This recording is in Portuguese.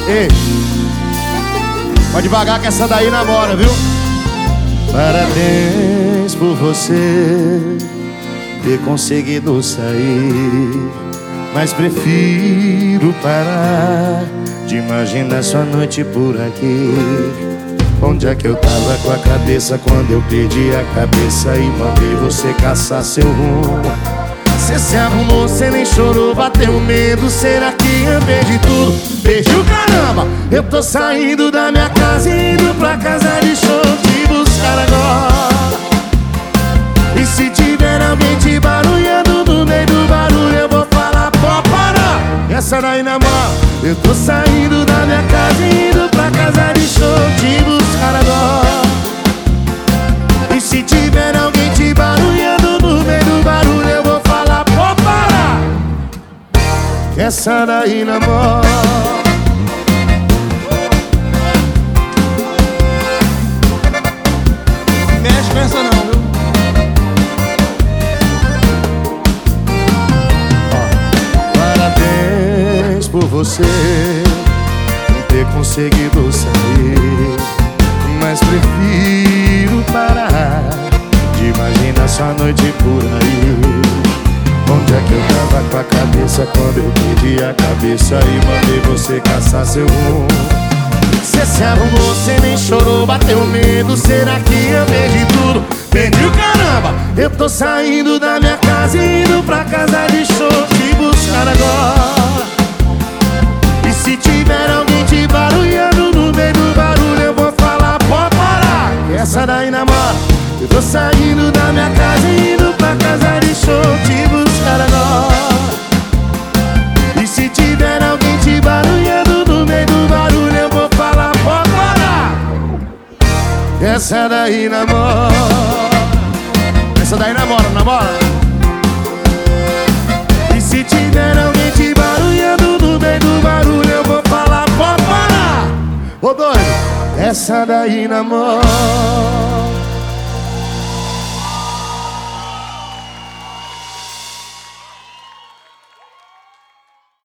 Ei, pode devagar que essa daí namora, viu? Parabéns por você ter conseguido sair, mas prefiro parar de imaginar sua noite por aqui. Onde é que eu tava com a cabeça quando eu perdi a cabeça e mandei você caçar seu rumo? Cê se arrumou, cê nem chorou, bateu medo. Será que eu perdi tudo? Perdi o caramba! Eu tô saindo da minha casa e indo pra casa de show te buscar agora. E se tiver alguém te barulhando no meio do barulho, eu vou falar, pode parar. Essa daí namora. Eu tô saindo da minha casa e indo pra casa de show te buscar agora. E se tiver alguém te barulhando no meio do barulho, eu vou falar, pode parar. Essa daí namora. Mexe com essa não, viu? Parabéns por você ter conseguido sair, mas prefiro parar de imaginar sua noite por aí. Onde é que eu tava com a cabeça quando eu perdi a cabeça e mandei você caçar seu rumo? Cê se arrumou, cê nem chorou, bateu medo. Será que eu perdi tudo? Perdi o caramba! Eu tô saindo da minha casa e indo pra casa de show te buscar agora. E se tiver alguém te barulhando no meio do barulho, eu vou falar, pode parar. Essa daí namora. Eu tô saindo da minha casa e indo pra casa de show te buscar agora. E se tiver alguém te barulhando no meio do barulho, eu vou falar, pode parar. Essa daí namora. Essa daí namora, namora. E se tiver alguém te barulhando no meio do barulho, eu vou falar, pode parar. Ô doido, essa daí namora.